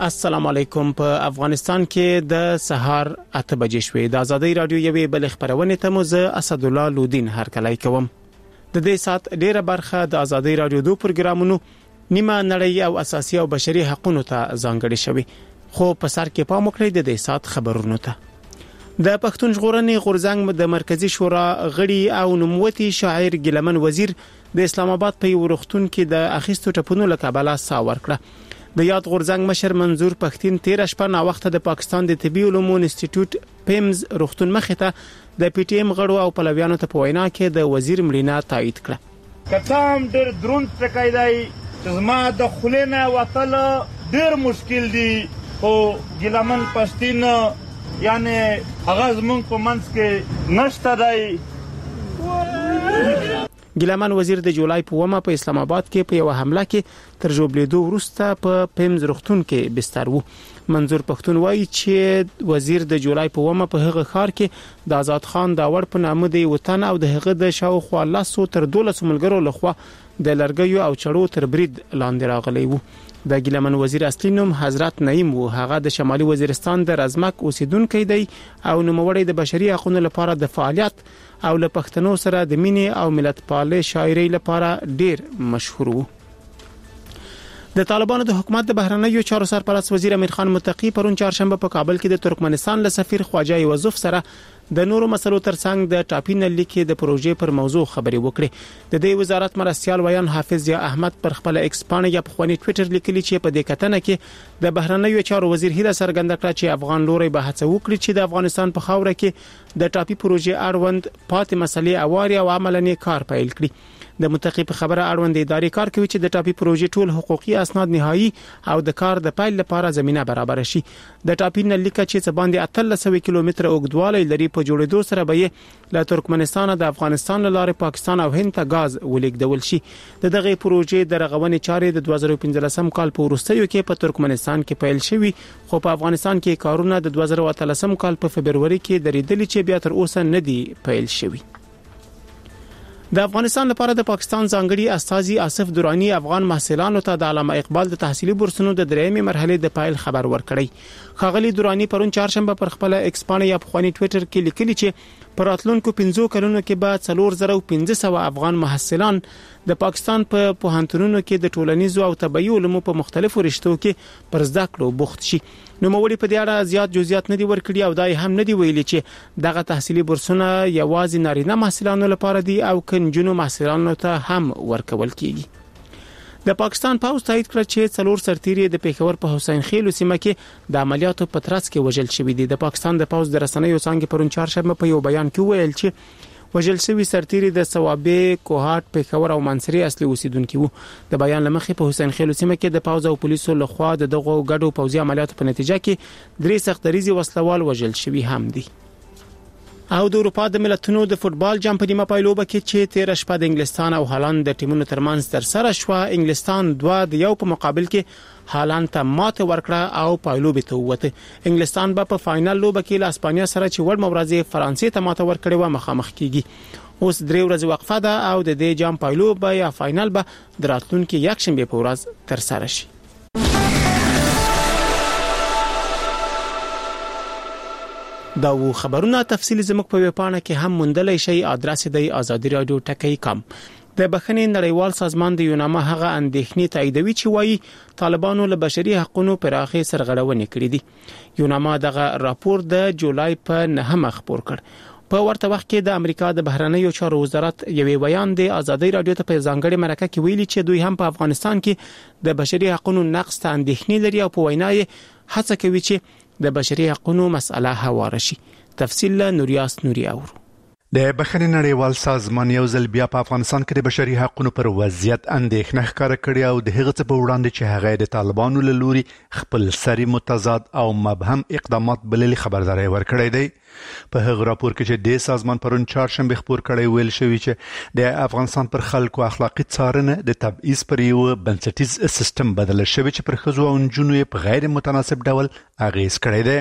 السلام علیکم. په افغانستان کې د سهار 8 بجې شوې. د ازادي رادیو یوې بل خبرونه ته مو زه اسد الله لودین هرکلی کوم. د دې سات ډیره برخه د ازادي رادیو دو پروګرامونو نیمه نړۍ او اساسي او بشري حقوقو ته ځانګړي شوی. خو په سر کې پام وکړئ د دې سات خبرونو ته. د پښتون ژغورنې غورځنګ د مرکزی شورا غړي او نوموتي شاعر ګیلمن وزیر د اسلام آباد په ورختون کې د اخیستو ټپونو لکابلا ساور کړه. د یاد غورځنګ مشر منظور پښتين 13 شپه نا وخت د پاکستان د طبي علومو انسټیټیوټ پیمز روغتون مخې ته د پی ټی ایم غړو او پلویانو ته په وینا کې د وزیر مړینه تایید کړه. کتام ډېر دروند ټکایدای زما د خلینه وتل ډېر مشکل دی او ګیلمن پښتين یعنی هغه زمونږ په منځ کې نشته دی. ګیلمن وزیر د جولای په ومه په اسلام آباد کې په یو حمله کې تر جوړېدو وروسته په پیمز روغتون کې بستر وو. منظور پښتون وایي چې وزیر د جولای په ومه په هغه ښار کې د آزاد خان داوړ په نامه دی وطن او د هغه د شاوخوا 100 تر 12 ملګرو لخوا د لرګیو او چړو تر برید لاندې راغلی وو. د ګیلمن وزیر اصلي نوم حضرت نعیم وو. هغه د شمالي وزیرستان د رزمک اوسیدونکو دی او نوموړی د بشري حقوقو لپاره د فعالیت او له پښتنو سره د مینې او ملت پالنې شاعرۍ لپاره ډیر مشهور وو. د طالبانو د حکومت د بهرنیو چارو سرپرست وزیر امیر خان متقی پرون چهارشنبه په کابل کې د ترکمنستان له سفیر خواجه یوسف سره د نورو مسلو ترڅنګ د ټاپین لیکې د پروژې پر موضوع خبرې وکړې. د دې وزارت مرستيال ویان حافظ یا احمد پر خپل ایکس پاڼه یا په خونی ټوئیټر لیکلي چې په دې کتنه کې د بهرنیو چارو وزیر هیله څرګنده کړه چې افغان لوري به هڅه وکړي چې د افغانستان په خاوره کې د ټاپی پروژې اړوند پاتې مسلې اواري او عملني کار پیل کړي. د متقی په خبره اړوند اداري کار کوي چې د ټاپی پروژې ټول حقوقي اسناد نهایی او د کار د پیل لپاره زمينه برابر شي. د ټاپی لیکه چې څه باندې 1300 کیلومتر اوږدوالی لري په جوړېدو سره به له ترکمنستان د افغانستان لاره پاکستان او هند ته غاز ولیږدول شي. دغه پروژې د رغونې چارې د 2015 کال په وروستیو کې په ترکمنستان کې پیل شوی خو په افغانستان کې کارونه د 2013 کال په فبرवरी کې درېدلي چې بیا تر اوسه نه دی پیل شوی. د افغانستان لپاره د پاکستان ځانګړي استاذي آصف درانی افغان محصلانو ته د علامه اقبال د تحصیلي بورسونو د درېمې مرحله د پایل خبر ورکړی. خاغلی درانی پرون چهارشنبه پر خپل ایکس پاڼه یا په خونی ټوئیټر کې لیکلي چې پر راتلونکو 15 کلونو کې به 4500 افغان محصلان د پاکستان په پوهنتونونو کې د ټولنیزو او طبي علومو په مختلفو رشتو کې پر زده کړو بوخت شي. نو موري په دې اړه زیات جزئیات نه دی ورکړي او دای هم نه دی ویلي چې دغه تحصیلي بورسونه یوازې نارینه محصلانو لپاره دي او کنجونو محصلانو ته هم ورکول کیږي. د پاکستان پوز تایید کړ چې څلور سرتیري د پیښور په حسین خیل سیمه کې د عملیاتو په ترڅ کې وژل شوی دي. د پاکستان د پوز د رسنیو څنګه پرون چهارشنبه په یو بیان کې ویل چې وژل شوی سرتیري د ثوابه کوهات پیښور او منصوري اصلي اوسیدونکو وو. د بیان لمخې په حسین خیل سیمه کې د پوز او پولیسو لخوا دغه غډو پوزي عملیاتو په نتیجه کې درې سختریزي وسلوال وژل شوی هم دي. او د اروپا د ملتونو د فوتبال جام په نیمه پایلوبه کې چې 13 شپه د انګلستان او هالند د ټیمونو ترمنځ تر سره شو. انګلستان 2-1 په مقابل کې هالند ته ماته ورکړه او پایلوبه ته وته. انګلستان به په فائنل لوبه کې له اسپانیا سره چې ور مورازي فرانسې ته ماته ورکړي و مخامخ کیږي. اوس 3 ورځې وقفه ده او د دې جام پایلوبه یا فائنل به دراتلونکو یکشنبه په ورځ تر سره شي. دا و خبرونه تفصیل زموږ په ویبپاڼه کې هم موندلای شئ. ادرس دی azadi.radio.com. د بخښنې نړیوال سازمان د یوناما هغه اندېښنې تاییدوي چې وایي طالبانو له بشري حقوقو پراخه سرغړونې کړې دي. یوناما دغه راپور د جولای په 9 خبر کړ. په ورته وخت کې د امریکا د بهرنیو چارو وزارت یوې بیان د ازادي رادیو ته په ځانګړي مرکه کې ویلي چې دوی هم په افغانستان کې د بشري حقوقو نقض ته اندېښنې لري او په وینا یې هڅه کوي چې د بشري حقوقو مسأله هواره شي. تفصیل نوریاس نوري اورو. د بخښنې نړیوال سازمان یو ځل بیا په افغانستان کې د بشري حقوقو پر وضعیت اندېښنه ښکاره کړې او د هغه څه په وړاندې چې هغه د طالبانو له لوري خپل سری متضاد او مبهم اقدامات بللي خبرداري ورکړې دی. په هغه راپور کې چې د سازمان پرون چهارشنبه خبر کړی ویل شوی چې د افغانستان پر خلکو اخلاقی څارنه د تبعیض پر یو بنسټیز سیستم بدل شوی چې پر خزو او جنونو په غیر متناسب ډول اغیز کړی دی.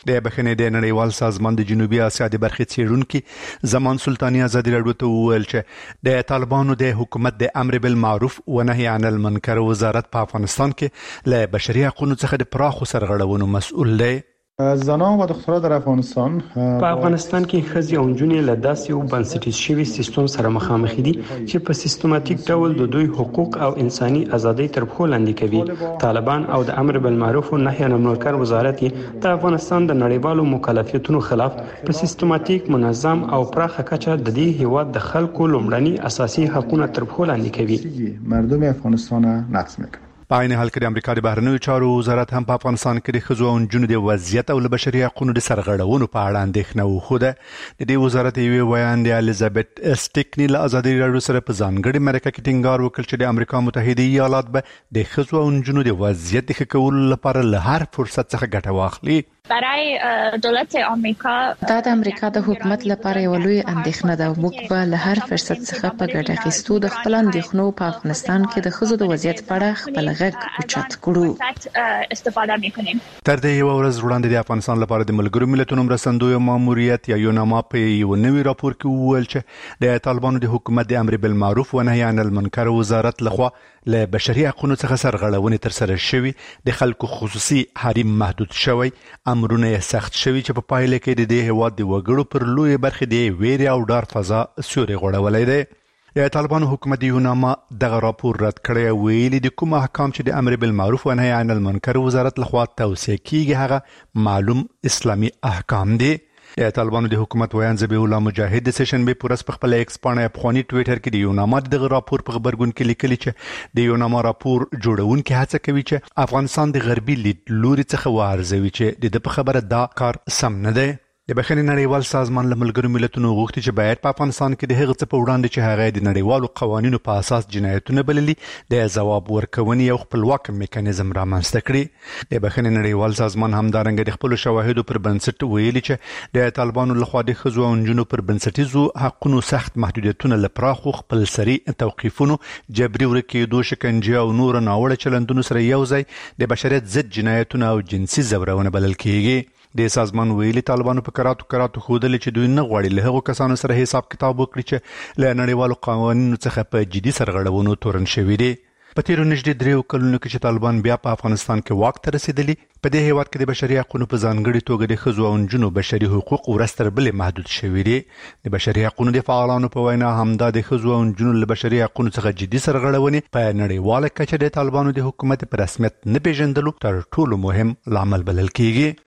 د بخښنې د نړیوال سازمان د جنوبي اسیا د برخې څیړونکو زمان سلطانی ازادي راډیو ته وویل چې د طالبانو د حکومت د امر بالمعروف و نهي عن المنکر وزارت په افغانستان کې له بشري حقوقو څخه د پراخو سرغړونو مسؤل دی. زنان و دختران در افغانستان په افغانستان کې ښځې او نجونې له داسې یو بنسټیز شوي سیستم سره مخامخ دي چې په سیستماتیک ډول د دوی حقوق او انساني ازادۍ تر پښو لاندې کوي. طالبان او د امر بالمعروف و نهي عن المنکر وزارت د افغانستان د نړیوالو مکلفیتونو خلاف په سیستماتیک منظم او پراخه کچه د دې هیواد د خلکو لومړني اساسي حقوقونه تر پښو لاندې کوي. مردم افغانستان نقض میکنه. په عین حال کې د امریکا د بهرنیو چارو وزارت هم په افغانستان کې د ښځو او نجونو د وضعیت او بشري حقوقو د سرغړونو په اړه اندېښنه وښوده. د دې وزارت یو بیان د الیزابت اسټیکنی له ازادي راډیو سره په ځانګړي مرکه کې ټینګار وکړ چې د امریکا متحده ایالات به د ښځو او نجونو د وضعیت ښه کولو لپاره له هر فرصت څخه ګټه واخلي. برای دولت آمریکا دا د امریکا د حکومت لپاره یو لوی اندېښنه ده. موږ به له هر فرصت څخه په ګټه اخیستو د خپل اندېښنو په افغانستان کې د ښځو د وضعیت په اړه خپل غږ اوچت کړو. استفاده می‌کنیم. تر دې یو ورځ وړاندې د افغانستان لپاره د ملګرو ملتونو مرستندوی ماموریت یا یوناما په یو نوي راپور کې وویل چې د طالبانو د حکومت د امر بالمعروف و نهي عن المنکر وزارت لخوا له بشري حقوقو څخه سرغړونې تر سره شوي، د خلکو خصوصي حریم محدود شوی، امرونه سخت شوي چې په پایله کې د دې هیواد د وګړو پر لوی برخې د ویرې او ډار فضا سیوري غوړولې ده. د طالبانو حکومت یوناما دغه راپور رد کړی، ویلي د کوم احکام چې د امر بالمعروف و نهي عن المنکر وزارت لخوا توصیه کیږي هغه معلوم اسلامي احکام دي. د طالبانو د حکومت ویان ذبیح الله مجاهد د سشنبه پورس په خپل ایکس باندې افغاني ټویټر کې د یوناما دغه راپور په خبرګون کې لیکلي چې د یوناما راپور جوړونکي هڅه کوي چې افغانستان د غربي لیدلوري څخه وارزوي چې د خبره دا کار سم نه دی. د بخښنې نړیوال سازمان له ملګرو ملتونو غوښتي چې باید په افغانستان کې د هغه څه په وړاندې چې هغه د نړیوالو قوانینو په اساس جنایتونه بللي د ځواب ورکونې یو خپلواک میکانیزم رامنځته کړي. د بخښنې نړیوال سازمان همدارنګه د خپل شواهدو پر بنسټ ویلي چې د طالبانو لخوا د ښځو او نجونو پر بنسټیزو حقوقو سخت محدودیتونه لپاره خپلسري توقیفونو، جبري ورکېدو، شکنجه او نور ناوړه چلندونو سره یو ځای د بشریت ضد جنایتونه او جنسي زورونه بلل کېږي. د سازمان ویلي طالبانو په کراتو خودلې چې دوی نه غواړي له هغو کسانو سره حساب کتاب وکړي چې له نړیوالو قوانینو څخه په جدي سرغړونو تورن شوي دي. په تیرو نږدې 3 کلونو کې چې طالبان بیا په افغانستان کې واک ته رسیدلي، په دې هیواد کې د بشري حقوقو په ځانګړي توګه د ښځو او نجونو بشري حقوق ورستر بلې محدود شوي دي. د بشري حقوقو د فعالانو په وینا همدا د ښځو او نجونو له بشري حقوقو څخه جدي سرغړونې په نړیواله کچه د طالبانو د حکومت په رسمیت نه پیژندلو تر ټولو مهم لامل بلل کېږي.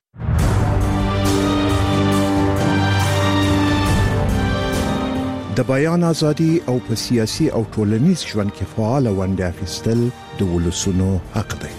د بیان ازادي او په سیاسي او ټولنیز ژوند کې فعال ونډه اخیستل د ولسونو حق دی.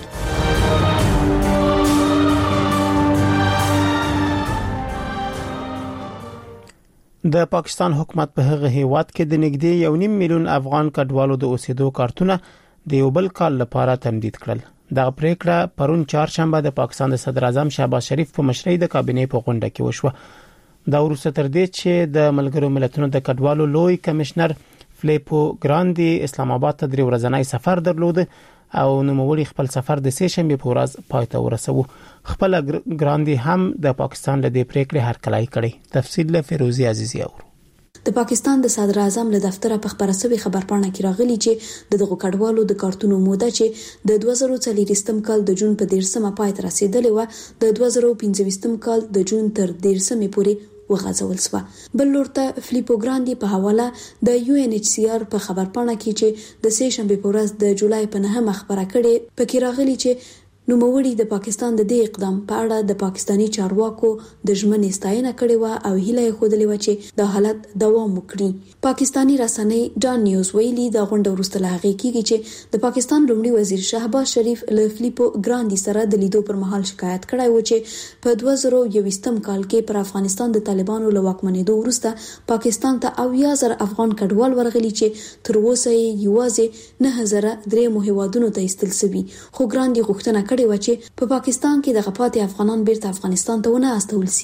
د پاکستان حکومت په هغه هیواد کې د نږدې 1.5 میلیون افغان کډوالو د اوسېدو کارتونه د یو بل کال لپاره تمدید کړل. دا پریکړه پرون چهارشنبه د پاکستان د صدر اعظم شهباز شریف په مشرۍ د کابینې په غونډه کې وشوه. دا وروسته تر دې چې د ملګرو ملتونو د کډوالو لوی کمشنر فلیپو ګراندي اسلام آباد ته 3 ورځنی سفر درلود او نوموړي خپل سفر د سهشنبه په ورځ پای ته ورسوه. خپل ګراندي هم د پاکستان له دې پریکړې هرکلی کړي. تفصیل له فیروزي عزیزی اورو. د پاکستان د صدر اعظم له دفتر په خبرسوي خبرپاڼه کې راغلي چې دغه کډوالو د کارتونو موده چې د 2024م کال د جون په 13مه پای ته رسیدلې و، د 2025م کال د جون تر 13مې پورې وغځول شو. بل لورته فلیپو ګراندي په حواله د UNHCR په خبرپاڼه کې چې د سهشنبه په ورځ د جولای په 9مه خبره کړې، پکې راغلي چې نوموړي د پاکستان د دې اقدام په اړه د پاکستانی چارواکو د ژمنې ستاینه کړې و او هیله یې خوده لیوه چې د حالت دوام وکړي. پاکستانی رسنۍ ډان نیوز ویلي د غونډه وروسته له هغې کېږي چې د پاکستان لومړي وزیر شهباز شریف له فلیپو ګراندي سره د لیدو پر مهال شکایت کړی و چې په 2021م کال کې پر افغانستان د طالبانو له واکمنېدو وروسته پاکستان ته 80,000 افغان کډوال ورغلي چې تر اوسه یې یوازې 9,003 هیوادونو ته ایستل شوي. خو ګراندي غوښتنه کړې و چې په پاکستان کې د غپاتې افغانان بیرته افغانستان ته ونه استول شي.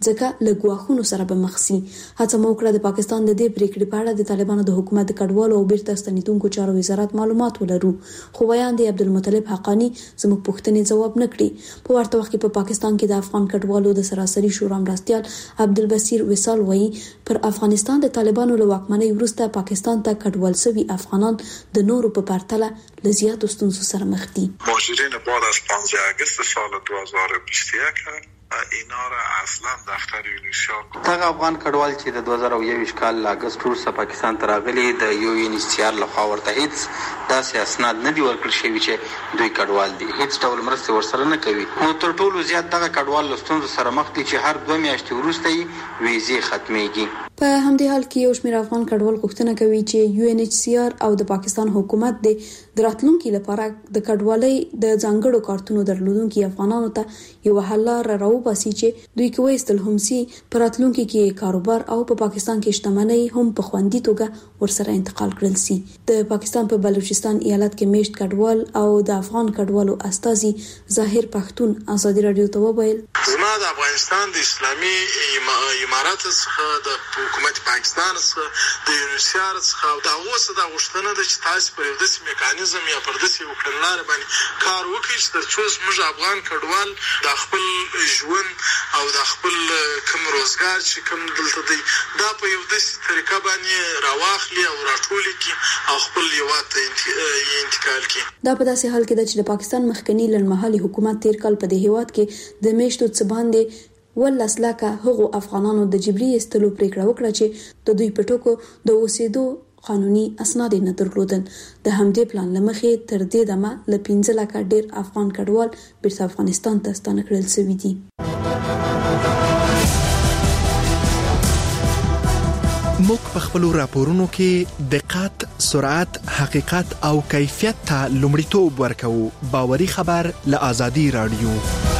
ځکه له ګواښونو سره به مخ شي. هڅه مو وکړه د پاکستان د دې پریکړې په اړه د طالبانو د حکومت د کډوالو او بیرته ستنیدونکو چارو وزارت معلومات ولرو، خو بیان دی عبدالمطلب حقانی زموږ پوښتنې ځواب نکړي. په ورته وخت کې په پاکستان کې د افغان کډوالو د سراسري شورا مرستیال عبدالبصیر وصال وایي پر افغانستان د طالبانو له واکمنۍ وروسته پاکستان ته کډوال شوي افغانان د نورو په پرتله له زیاتو ستونزو سره مخ دي. مهاجرین بعد از 15 اگست سال 2021 اینا را اصلا دفتر یونیسیار دغه افغان کډوال چې د 2021 کال اگست وروسته پاکستان ته راغلي د یونیسیار لخوا ورته هیڅ داسې اسناد نه دی ورکړل شوی چې دوی کډوال دي، هیڅ ډول مرسته ورسره نه کوي. نو تر ټولو زیات دغه کډوال له ستونزو سره مخ دي چې هر 2 میاشتې وروسته یې ویزې ختمېږي. په همدې حال کې یو شمېر افغان کډوال غوښتنه کوي چې UNHCR او د پاکستان حکومت د راتلونکي لپاره د کډوالۍ د ځانګړو کارتونو درلودونکو افغانانو ته یو حل راوباسي چې دوی کوي استل هم سي پر راتلونکي کې کاروبار او په پاکستان کې شتمنۍ هم په خوندي توګه ورسره انتقال کړل سي. د پاکستان په بلوچستان ایالت کې میشت کډوال او د افغان کډوالو استازي ظاهر پښتون ازادي رادیو ته وویل زما د افغانستان د اسلامي امارات څخه د حکومت پاکستان څخه د یونیسیار څخه دا اوسه د غوښتنه ده چې تاسو په یو داسې میکانیزم یا پر داسې یو کړنلاره باندې کار وکړئ چې ترڅو زموږ افغان کډوال د خپل ژوند او د خپل کوم روزګار چې کوم دلته دی دا په یو داسې طریقه باندې راواخلي او راټولي کړي او خپل هیواد ته انتقال کړي. دا په داسې حال کې ده چې د پاکستان مخکنی لړمحلي حکومت تیر کال په دې هیواد کې د میشتو څه باندې ولس لکه هغو افغانانو د جبري استلو پریکړه وکړه چې د دوی په ټکو د اوسېدو قانوني اسناد نه درلودل. د همدې پلان لمخې تر دې دمه ل 15 لک ډیر افغان کډوال بیرته افغانستان ته ستانه کړل شوي دي. موږ په خپل راپورونو کې دقت، سرعت، حقیقت او کیفیت ته لومړیتوب ورکوو. باوري خبر له آزادي رادیو.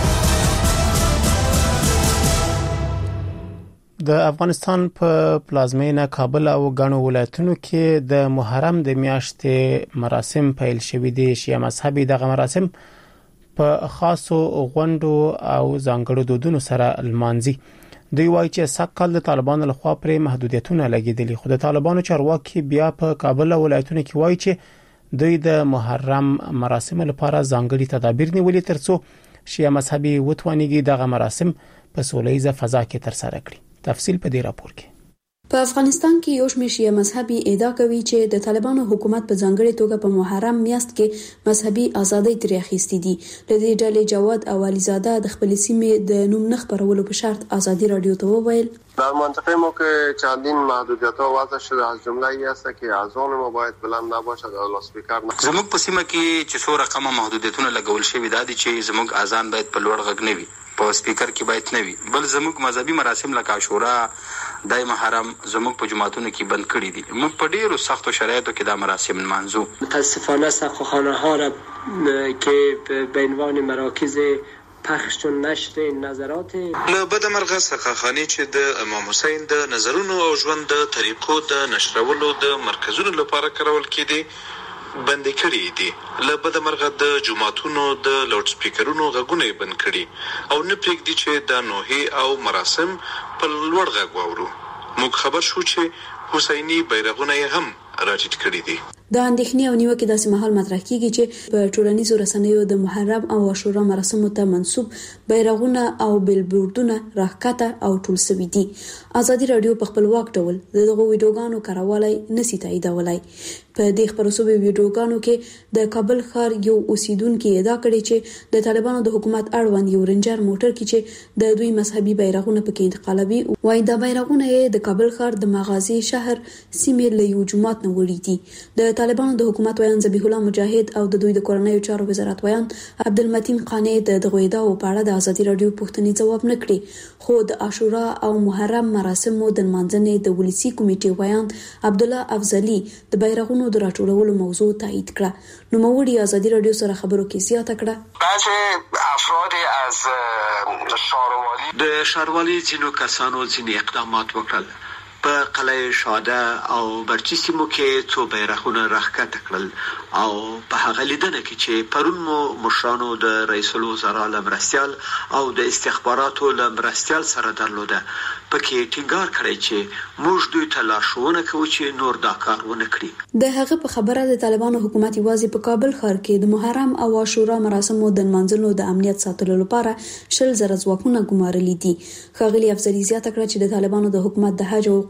د افغانستان په پلازمینه کابل او غاڼو ولایتونو کې د محرم د میاشتې مراسم پیل شوې دي. شیعه مذهبي دغه مراسم په خاصو غونډو او ځانګړو دودونو سره لمانځي. دوی وایي چې سقل د طالبانو لخوا پر محدودیتونه لګیدلي، خو د طالبانو چارواکي بیا په کابل او ولایتونو کې وایي چې دوی د محرم مراسم لپاره ځانګړي تدابیر نیولي ترڅو شیعه مذهبي وتوانیږي دغه مراسم په سولهییزه فضا کې ترسره کړي. تفصیل په دې راپور کې. په افغانستان کې یو شمېر شیعه مذهبي ادعا کوي چې د طالبانو حکومت په ځانګړي توګه په محرم میاشت کې مذهبي ازادۍ ترې اخیستې دي. د دې ډلې جواد او علیزاده د خپل سیمې د نوم نه خبرولو په شرط ازادي رادیو ته وویل در منطقه ما که چندین محدودیت‌ها وضع شده از جمله ای است که اذان ما باید بلند نباشد او لاسپیکر نه. زموږ په سیمه کې چې څو رقمه محدودیتونه لګول شوي دي چې زموږ اذان باید په لوړ غږ نه وي، په سپیکر کې باید نه وي. بل زموږ مذهبي مراسم لکه عاشورا، دای محرم زموږ په جماعتونو کې بند کړي دي. موږ په ډیرو سختو شرایطو کې دا مراسم نمانځو. متاسفانه سقاخانه ها را که به عنوان مراکز پخش و نشر نظرات له بدمرغه سقاخانه چې د امام حسین د نظرونو او ژوند د طریقو د نشرولو د مرکزونو لپاره کارول کېدي بند کړي دي. له بدمرغه د جماعتونو د لاوډ سپیکرونو غږونه بند کړي او نه پرېږدي چې د نوحې او مراسم په لوړ غږ واورو. موږ خبر شو چې حسیني بیرغونه هم راټیټ کړي دي. د اندېښنې او نیوکې داسې مهال مطرح کیږي چې په ټولنیزو رسنیو د محرم او عاشورا مراسمو ته منسوب بیرغونه او بیلبورډونه راښکته او ټول شوي دي. ازادي رادیو په خپلواک ډول دغه ویډیوګانو کارولای نسی تاییدولای. په دې خبرسوي ویډیوګانو کې د کابل ښار یو اوسیدونکو ادعا کړې چې د طالبانو د حکومت اړوند یو رنجر موټر کې چې د دوی مذهبي بیرغونه پکې انتقالوي، وایي دا بیرغونه د کابل ښار د مغازي شهر سیمې له یو جماعت نه وړي دي. د طالبانو د حکومت ویان ذبیح الله مجاهد او د دوی د کورنیو چارو وزارت ویان عبدالمتین قانی د دغه ادعاو په اړه د ازادي رادیو پوښتنې ځواب نه کړي، خو د عاشورا او محرم مراسمو د منځنۍ د ولسی کمیټې ویان عبد الله افضلی د بیرغونو د راټولولو موضوع تایید کړه. نو موړي ازادي رادیو سره خبرو کې زیاته کړه. بعضی افراد از شاروالی د شاروالی ځینو کسانو ځینې اقدامات وکړل په قلعه شاده او برچی سیمو کې څو بیرغونه راښکته کړل او په هغه لیدنه کې چې پرون مو مشرانو د رئیس الوزرا له مرستیال او د استخباراتو له مرستیال سره درلوده پکې ټینګار کړی چې موږ دوی ته لارښوونه کوو چې نور دا کار ونه کړي. د هغه په خبره د طالبانو حکومت یوازې په کابل ښار کې د محرم او عاشورا مراسمو د منځلو د امنیت ساتلو لپاره 10,000 ځواکونه ګمارلي دي. ښاغلي افضلي زیاته کړه چې د طالبانو د حکومت د حج او